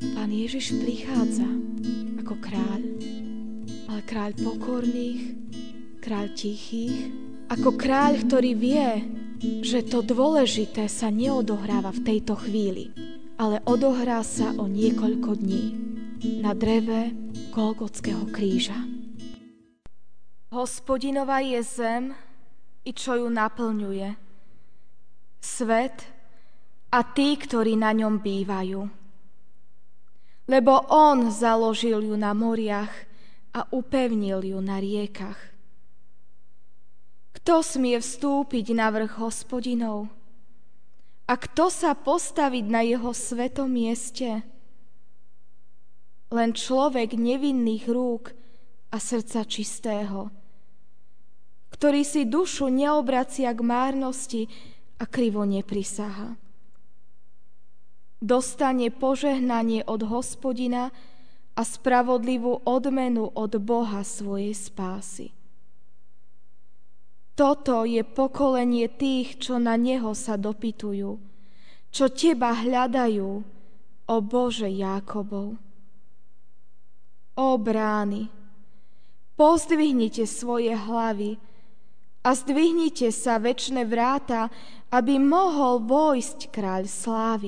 Pán Ježiš prichádza ako kráľ, ale kráľ pokorných, kráľ tichých, ako kráľ, ktorý vie, že to dôležité sa neodohráva v tejto chvíli, ale odohrá sa o niekoľko dní na dreve Golgotského kríža. Hospodinova je zem i čo ju naplňuje, svet a tí, ktorí na ňom bývajú. Lebo on založil ju na moriach a upevnil ju na riekach. Kto smie vstúpiť na vrch Hospodinov? A kto sa postaviť na jeho svetom mieste? Len človek nevinných rúk a srdca čistého, ktorý si dušu neobracia k márnosti a krivo neprisaha. Dostane požehnanie od Hospodina a spravodlivú odmenu od Boha svojej spásy. Toto je pokolenie tých, čo na Neho sa dopytujú, čo Teba hľadajú, o Bože Jákobov. O brány, pozdvihnite svoje hlavy a zdvihnite sa večné vráta, aby mohol vojsť kráľ slávy.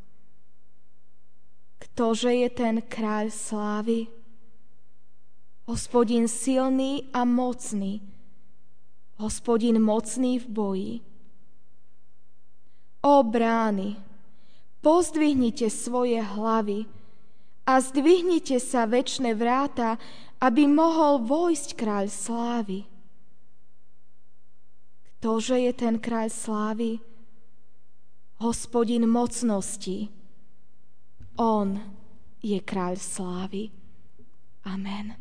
Ktože je ten kráľ slávy? Hospodin silný a mocný, Hospodin mocný v boji. O brány, pozdvihnite svoje hlavy a zdvihnite sa večné vráta, aby mohol vojsť kráľ slávy. Ktože je ten kráľ slávy? Hospodin mocnosti. On je kráľ slávy. Amen.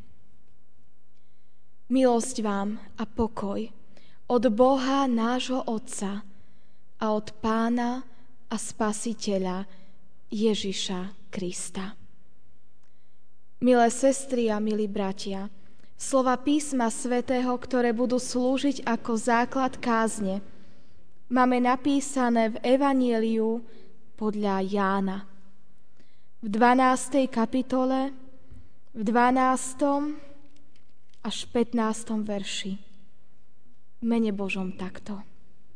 Milosť vám a pokoj od Boha nášho Otca a od Pána a Spasiteľa Ježiša Krista. Milé sestry a milí bratia, slova písma svätého, ktoré budú slúžiť ako základ kázne, máme napísané v Evanjeliu podľa Jána. V 12. kapitole, v 12. až 15. verši. V mene Božom takto.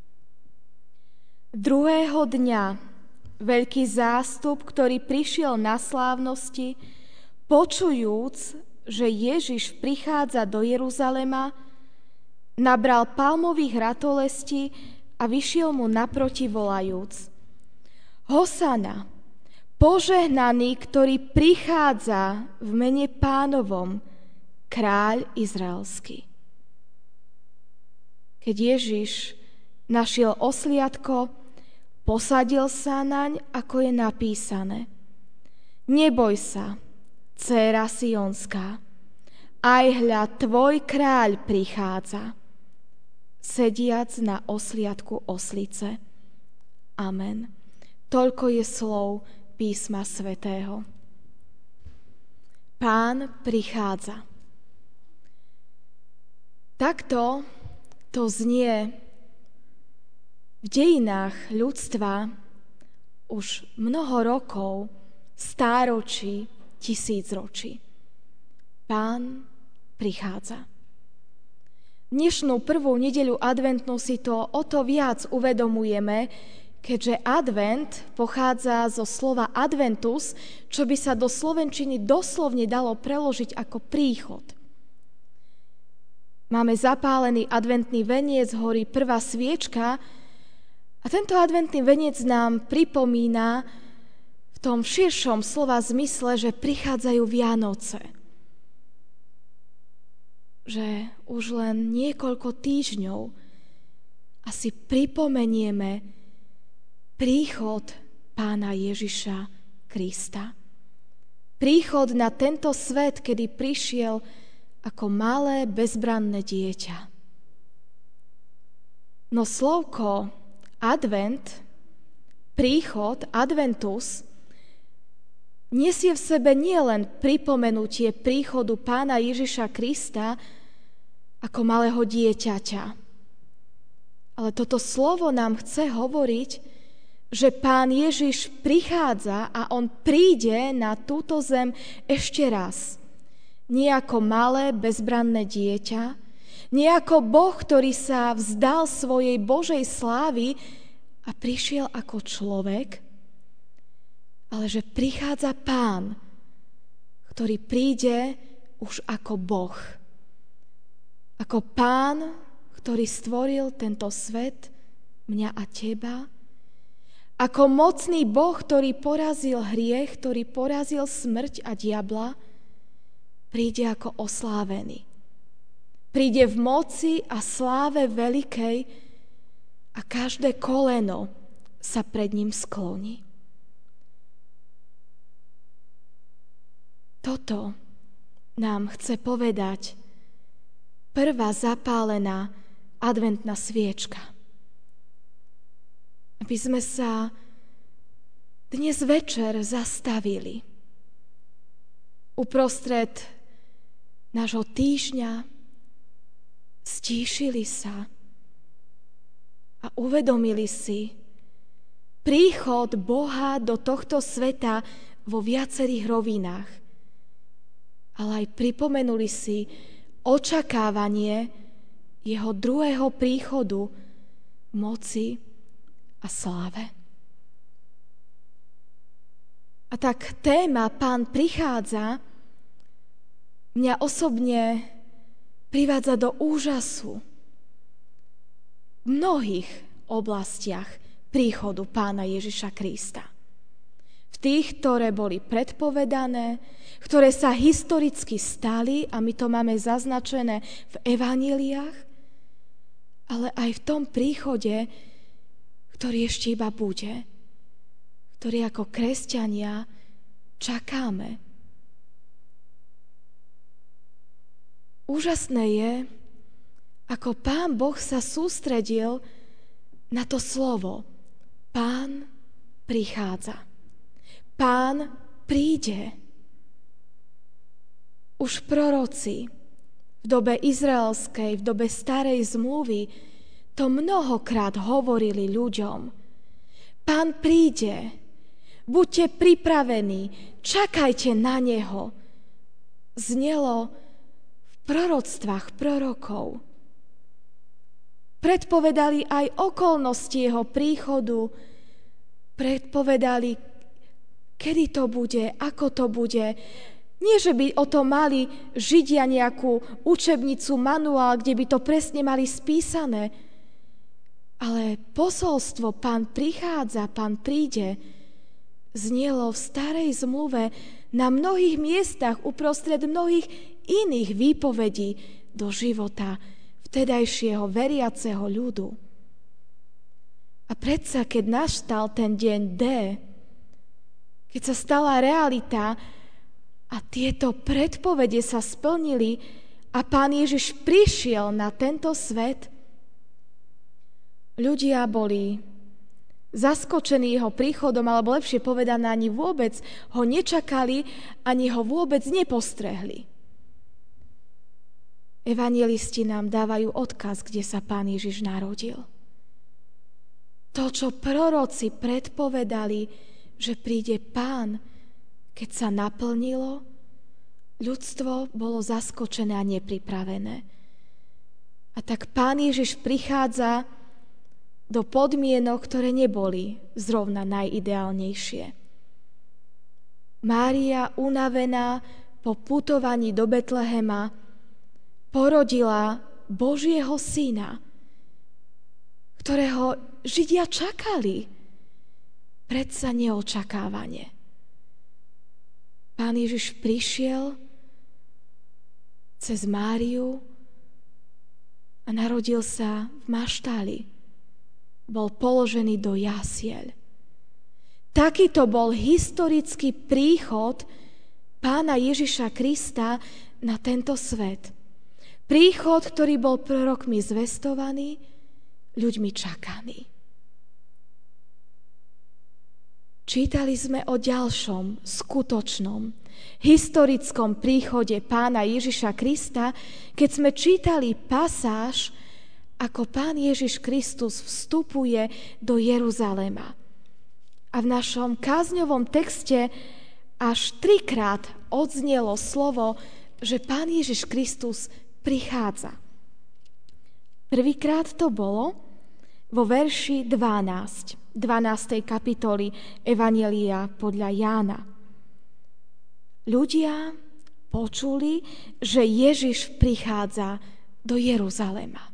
Druhého dňa veľký zástup, ktorý prišiel na slávnosti, počujúc, že Ježiš prichádza do Jeruzalema, nabral palmových ratolestí a vyšiel mu naproti volajúc: Hosana, požehnaný, ktorý prichádza v mene Pánovom, kráľ izraelský. Keď Ježiš našiel osliadko, posadil sa naň, ako je napísané: Neboj sa, dcéra Sionská, aj hľa tvoj kráľ prichádza, sediac na osliadku oslice. Amen. Toľko je slov písma svätého. Pán prichádza. Takto to znie v dejinách ľudstva už mnoho rokov, stáročí, tisícročí. Pán prichádza. Dnešnú prvú nedeľu adventnú si to o to viac uvedomujeme, keďže advent pochádza zo slova adventus, čo by sa do slovenčiny doslovne dalo preložiť ako príchod. Máme zapálený adventný veniec, horí prvá sviečka a tento adventný veniec nám pripomína v tom širšom slova zmysle, že prichádzajú Vianoce. Že už len niekoľko týždňov asi pripomenieme príchod Pána Ježiša Krista. Príchod na tento svet, kedy prišiel ako malé, bezbranné dieťa. No slovko advent, príchod, adventus, nesie v sebe nielen pripomenutie príchodu Pána Ježiša Krista ako malého dieťaťa. Ale toto slovo nám chce hovoriť, že Pán Ježiš prichádza a on príde na túto zem ešte raz. Nie ako malé, bezbranné dieťa, nie ako Boh, ktorý sa vzdal svojej Božej slávy a prišiel ako človek, ale že prichádza Pán, ktorý príde už ako Boh. Ako Pán, ktorý stvoril tento svet, mňa a teba, ako mocný Boh, ktorý porazil hriech, ktorý porazil smrť a diabla, príde ako oslávený. Príde v moci a sláve veľkej a každé koleno sa pred ním skloní. Toto nám chce povedať prvá zapálená adventná sviečka. Aby sme sa dnes večer zastavili uprostred nášho týždňa, stíšili sa a uvedomili si príchod Boha do tohto sveta vo viacerých rovinách, ale aj pripomenuli si očakávanie jeho druhého príchodu moci a sláve. A tak téma Pán prichádza mňa osobne privádza do úžasu v mnohých oblastiach príchodu Pána Ježiša Krista. V tých, ktoré boli predpovedané, ktoré sa historicky stali a my to máme zaznačené v evanjeliách, ale aj v tom príchode, ktorý ešte iba bude, ktorý ako kresťania čakáme. Úžasné je, ako Pán Boh sa sústredil na to slovo. Pán prichádza. Pán príde. Už proroci v dobe izraelskej, v dobe starej zmluvy to mnohokrát hovorili ľuďom. Pán príde, buďte pripravení, čakajte na neho. Znelo v proroctvách prorokov. Predpovedali aj okolnosti jeho príchodu, predpovedali, kedy to bude, ako to bude. Nie, že by o tom mali Židia nejakú učebnicu, manuál, kde by to presne mali spísané, ale posolstvo Pán prichádza, Pán príde, znelo v starej zmluve na mnohých miestach uprostred mnohých iných výpovedí do života vtedajšieho veriaceho ľudu. A predsa, keď nastal ten deň D, keď sa stala realita a tieto predpovede sa splnili a Pán Ježiš prišiel na tento svet, ľudia boli zaskočení jeho príchodom, alebo lepšie povedané, ani vôbec ho nečakali, ani ho vôbec nepostrehli. Evanjelisti nám dávajú odkaz, kde sa Pán Ježiš narodil. To, čo proroci predpovedali, že príde Pán, keď sa naplnilo, ľudstvo bolo zaskočené a nepripravené. A tak Pán Ježiš prichádza do podmienok, ktoré neboli zrovna najideálnejšie. Mária, unavená po putovaní do Betlehema, porodila Božieho syna, ktorého Židia čakali, predsa neočakávane. Pán Ježiš prišiel cez Máriu a narodil sa v maštáli. Bol položený do jasiel. Takýto bol historický príchod Pána Ježiša Krista na tento svet. Príchod, ktorý bol prorokmi zvestovaný, ľuďmi čakaný. Čítali sme o ďalšom, skutočnom, historickom príchode Pána Ježiša Krista, keď sme čítali pasáž, ako Pán Ježiš Kristus vstupuje do Jeruzalema. A v našom kázňovom texte až 3-krát odznelo slovo, že Pán Ježiš Kristus prichádza. Prvýkrát to bolo vo verši 12 kapitoly Evanjelia podľa Jána. Ľudia počuli, že Ježiš prichádza do Jeruzalema.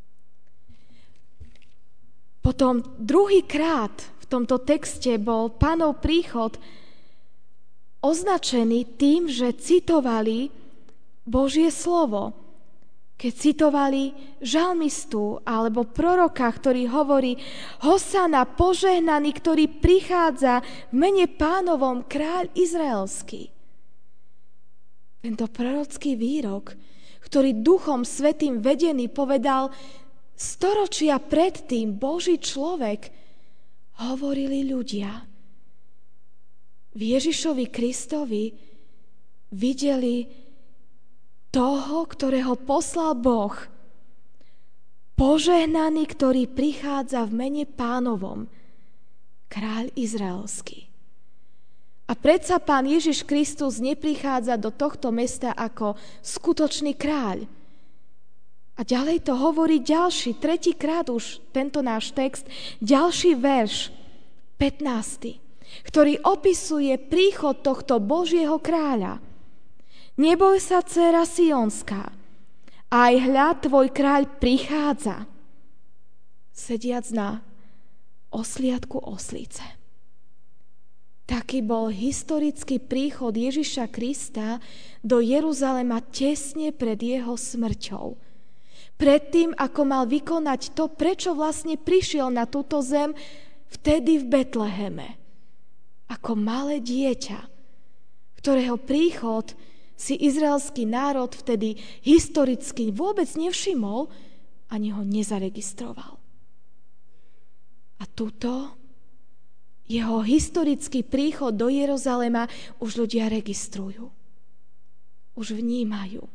Potom druhýkrát v tomto texte bol Pánov príchod označený tým, že citovali Božie slovo. Keď citovali žalmistu alebo proroka, ktorý hovorí: Hosana, požehnaný, ktorý prichádza v mene Pánovom, kráľ izraelský. Tento prorocký výrok, ktorý Duchom Svätým vedený povedal storočia predtým Boží človek, hovorili ľudia. V Ježišovi Kristovi videli toho, ktorého poslal Boh. Požehnaný, ktorý prichádza v mene Pánovom, kráľ izraelský. A predsa Pán Ježiš Kristus neprichádza do tohto mesta ako skutočný kráľ. A ďalej to hovorí ďalší, 3-krát už tento náš text, ďalší verš, 15, ktorý opisuje príchod tohto Božieho kráľa. Neboj sa, dcéra Sionská, aj hľa, tvoj kráľ prichádza, sediac na osliadku oslice. Taký bol historický príchod Ježiša Krista do Jeruzalema tesne pred jeho smrťou. Predtým, ako mal vykonať to, prečo vlastne prišiel na túto zem vtedy v Betleheme. Ako malé dieťa, ktorého príchod si izraelský národ vtedy historicky vôbec nevšimol, ani ho nezaregistroval. A tuto jeho historický príchod do Jeruzalema už ľudia registrujú. Už vnímajú.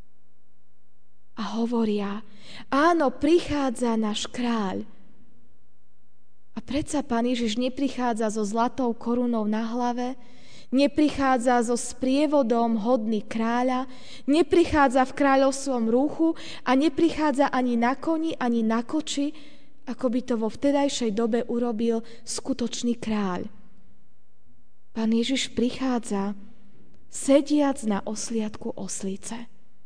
A hovoria: áno, prichádza náš kráľ. A predsa Pán Ježiš neprichádza so zlatou korunou na hlave, neprichádza so sprievodom hodný kráľa, neprichádza v kráľovskom rúchu a neprichádza ani na koni, ani na koči, ako by to vo vtedajšej dobe urobil skutočný kráľ. Pán Ježiš prichádza sediac na osliadku oslice.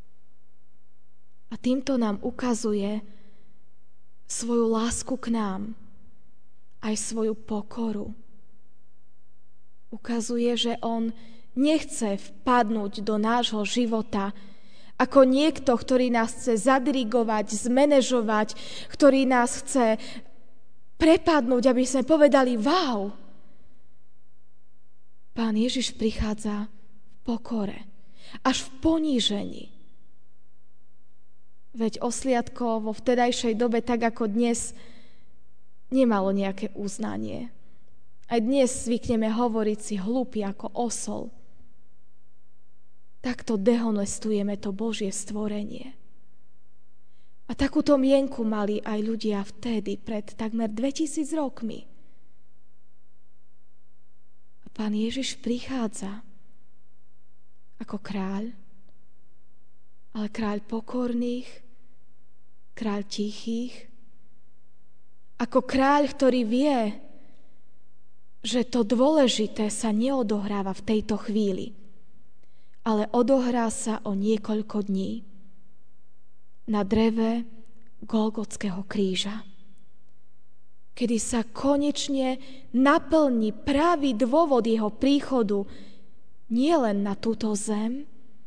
A týmto nám ukazuje svoju lásku k nám, aj svoju pokoru. Ukazuje, že on nechce vpadnúť do nášho života ako niekto, ktorý nás chce zadirigovať, zmanéžovať, ktorý nás chce prepadnúť, aby sme povedali: wow! Pán Ježiš prichádza v pokore, až v ponížení. Veď osliadko vo vtedajšej dobe, tak ako dnes, nemalo nejaké uznanie. Aj dnes zvykneme hovoriť si hlúpy ako osol. Takto dehonestujeme to Božie stvorenie. A takúto mienku mali aj ľudia vtedy, pred takmer 2000 rokmi. A Pán Ježiš prichádza ako kráľ, ale kráľ pokorných, kráľ tichých, ako kráľ, ktorý vie, že to dôležité sa neodohráva v tejto chvíli, ale odohrá sa o niekoľko dní na dreve Golgotského kríža, kedy sa konečne naplní pravý dôvod jeho príchodu nielen na túto zem,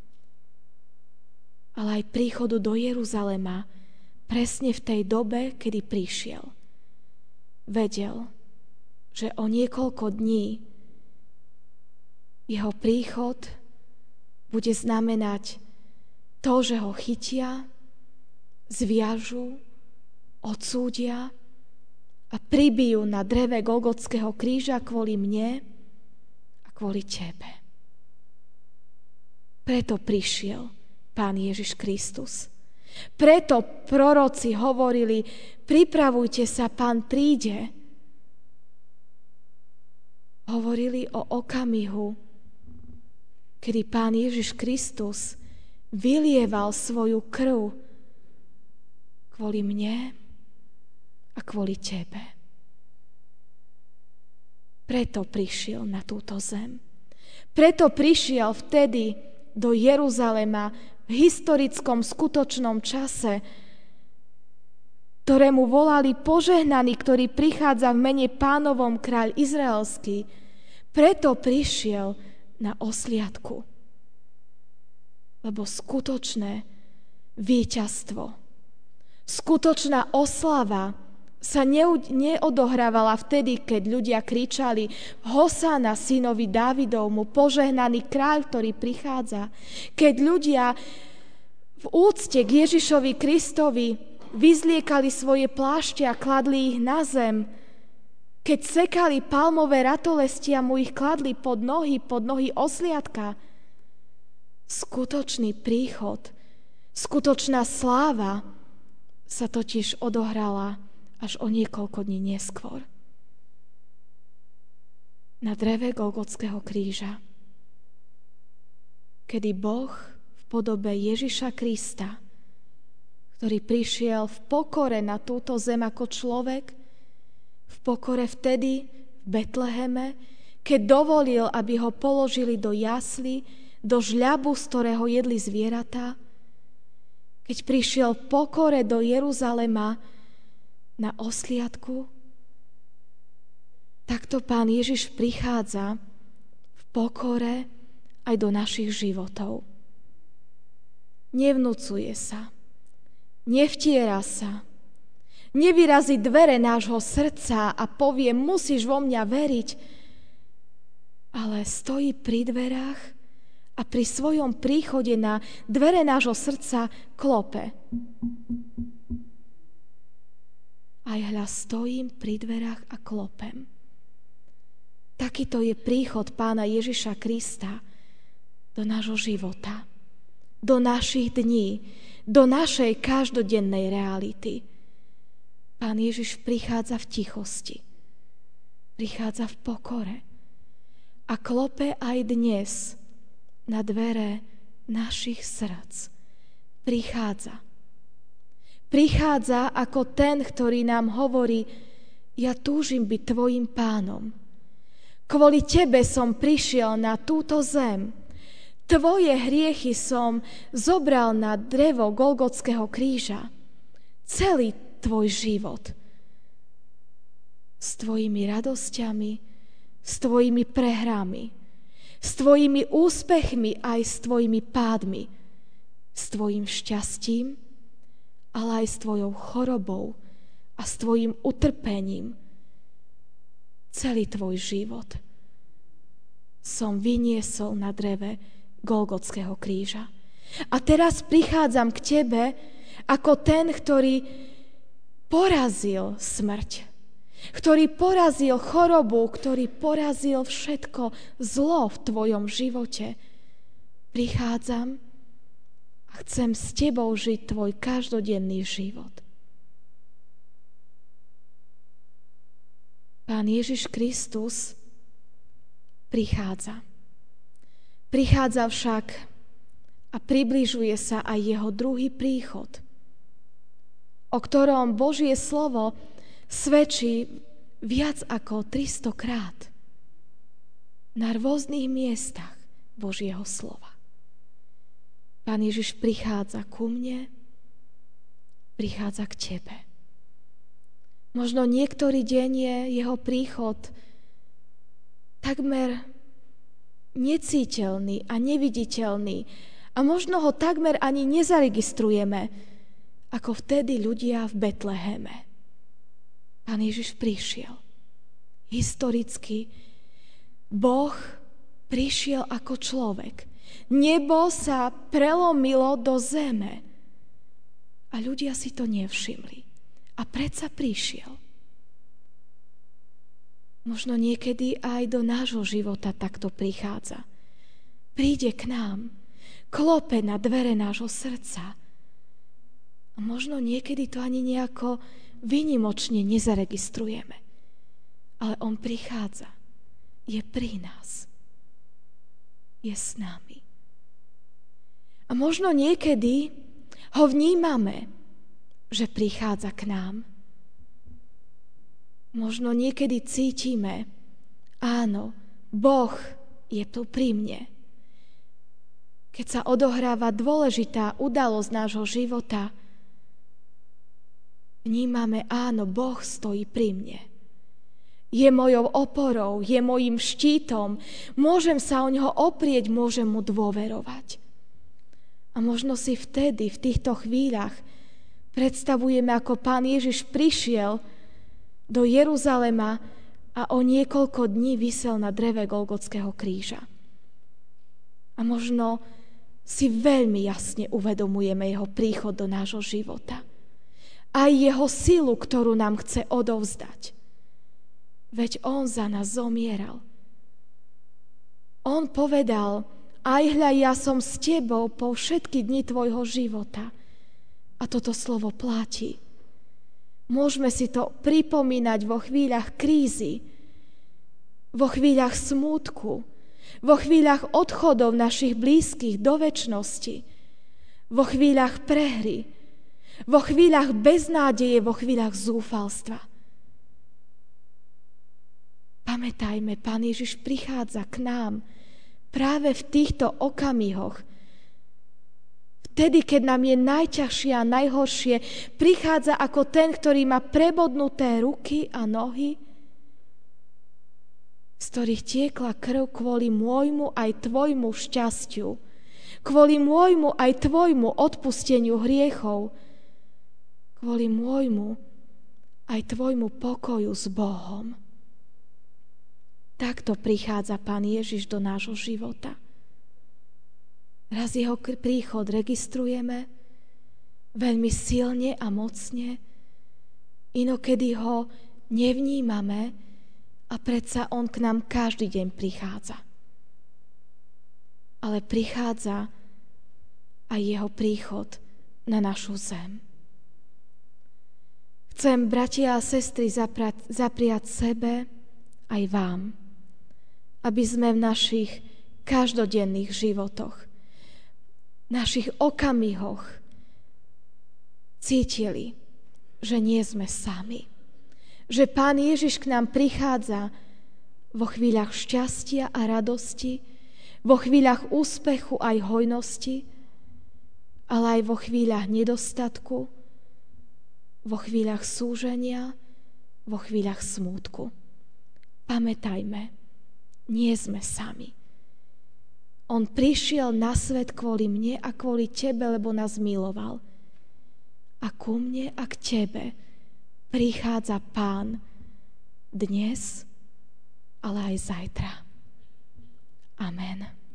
ale aj príchodu do Jeruzalema presne v tej dobe, kedy prišiel. Vedel, že o niekoľko dní jeho príchod bude znamenať to, že ho chytia, zviažu, odsúdia a pribijú na dreve Golgotského kríža kvôli mne a kvôli tebe. Preto prišiel Pán Ježiš Kristus. Preto proroci hovorili: pripravujte sa, Pán príde. hovorili o okamihu, kedy Pán Ježiš Kristus vylieval svoju krv kvôli mne a kvôli tebe. Preto prišiel na túto zem. Preto prišiel vtedy do Jeruzalema v historickom skutočnom čase, ktorému volali požehnaný, ktorý prichádza v mene Pánovom, kráľ izraelský. Preto prišiel na osliadku. Lebo skutočné víťazstvo, skutočná oslava sa neodohrávala vtedy, keď ľudia kričali Hosána synovi Dávidovmu, požehnaný kráľ, ktorý prichádza. Keď ľudia v úcte k Ježišovi Kristovi vyzliekali svoje plášte a kladli ich na zem, keď sekali palmové ratolesti a mu ich kladli pod nohy osliadka. Skutočný príchod, skutočná sláva sa totiž odohrala až o niekoľko dní neskôr. Na dreve Golgotského kríža, kedy Boh v podobe Ježiša Krista, ktorý prišiel v pokore na túto zem ako človek, v pokore vtedy v Betleheme, keď dovolil, aby ho položili do jasly, do žľabu, z ktorého jedli zvieratá, keď prišiel v pokore do Jeruzalema na osliadku, takto Pán Ježiš prichádza v pokore aj do našich životov. Nevnúcuje sa, nevtiera sa, nevyrazí dvere nášho srdca a povie, musíš vo mňa veriť, ale stojí pri dverách a pri svojom príchode na dvere nášho srdca klope. Aj hľa stojím pri dverách a klopem. Takýto je príchod Pána Ježiša Krista do nášho života, do našich dní, do našej každodennej reality. Pán Ježiš prichádza v tichosti, prichádza v pokore a klope aj dnes na dvere našich srdc. Prichádza ako ten, ktorý nám hovorí, ja túžim byť tvojim pánom. Kvôli tebe som prišiel na túto zem. Tvoje hriechy som zobral na drevo Golgotského kríža. Celý tvoj život. S tvojimi radosťami, s tvojimi prehrami, s tvojimi úspechmi aj s tvojimi pádmi, s tvojim šťastím, ale aj s tvojou chorobou a s tvojim utrpením. Celý tvoj život som vyniesol na dreve Golgotského kríža. A teraz prichádzam k tebe ako ten, ktorý porazil smrť, ktorý porazil chorobu, ktorý porazil všetko zlo v tvojom živote. Prichádzam a chcem s tebou žiť tvoj každodenný život. Pán Ježiš Kristus prichádza. Prichádza však a približuje sa aj jeho druhý príchod, o ktorom Božie slovo svedčí viac ako 300 krát na rôznych miestach Božieho slova. Pán Ježiš prichádza ku mne, prichádza k tebe. Možno niektorý deň je jeho príchod takmer necíteľný a neviditeľný a možno ho takmer ani nezaregistrujeme, ako vtedy ľudia v Betleheme. Pán Ježiš prišiel. Historicky Boh prišiel ako človek. Nebo sa prelomilo do zeme. A ľudia si to nevšimli. A predsa prišiel. Možno niekedy aj do nášho života takto prichádza. Príde k nám, klope na dvere nášho srdca. A možno niekedy to ani nejako výnimočne nezaregistrujeme. Ale on prichádza je pri nás. Je s nami. A možno niekedy ho vnímame, že prichádza k nám. Možno niekedy cítime, áno, Boh je tu pri mne. Keď sa odohráva dôležitá udalosť nášho života, vnímame, áno, Boh stojí pri mne. Je mojou oporou, je mojím štítom, môžem sa o ňoho oprieť, môžem mu dôverovať. A možno si vtedy, v týchto chvíľach, predstavujeme, ako Pán Ježiš prišiel do Jeruzalema a o niekoľko dní visel na dreve Golgotského kríža. A možno si veľmi jasne uvedomujeme jeho príchod do nášho života. Aj jeho silu, ktorú nám chce odovzdať. Veď on za nás zomieral. On povedal, aj hľa, ja som s tebou po všetky dni tvojho života. A toto slovo platí. Môžeme si to pripomínať vo chvíľach krízy, vo chvíľach smútku, vo chvíľach odchodov našich blízkych do večnosti, vo chvíľach prehry, vo chvíľach beznádeje, vo chvíľach zúfalstva. Pamätajme, Pán Ježiš prichádza k nám práve v týchto okamihoch. Vtedy, keď nám je najťažšie a najhoršie, prichádza ako ten, ktorý má prebodnuté ruky a nohy, z ktorých tiekla krv kvôli môjmu aj tvojmu šťastiu, kvôli môjmu aj tvojmu odpusteniu hriechov, kvôli môjmu aj tvojmu pokoju s Bohom. Takto prichádza Pán Ježiš do nášho života. Raz jeho príchod registrujeme veľmi silne a mocne, inokedy ho nevnímame a predsa on k nám každý deň prichádza. Ale prichádza aj jeho príchod na našu zem. Chcem, bratia a sestry, zapriať sebe aj vám, aby sme v našich každodenných životoch, našich okamihoch cítili, že nie sme sami. Že Pán Ježiš k nám prichádza vo chvíľach šťastia a radosti, vo chvíľach úspechu aj hojnosti, ale aj vo chvíľach nedostatku, vo chvíľach súženia, vo chvíľach smútku. Pamätajme, nie sme sami. On prišiel na svet kvôli mne a kvôli tebe, lebo nás miloval. A ku mne a k tebe prichádza Pán dnes, ale aj zajtra. Amen.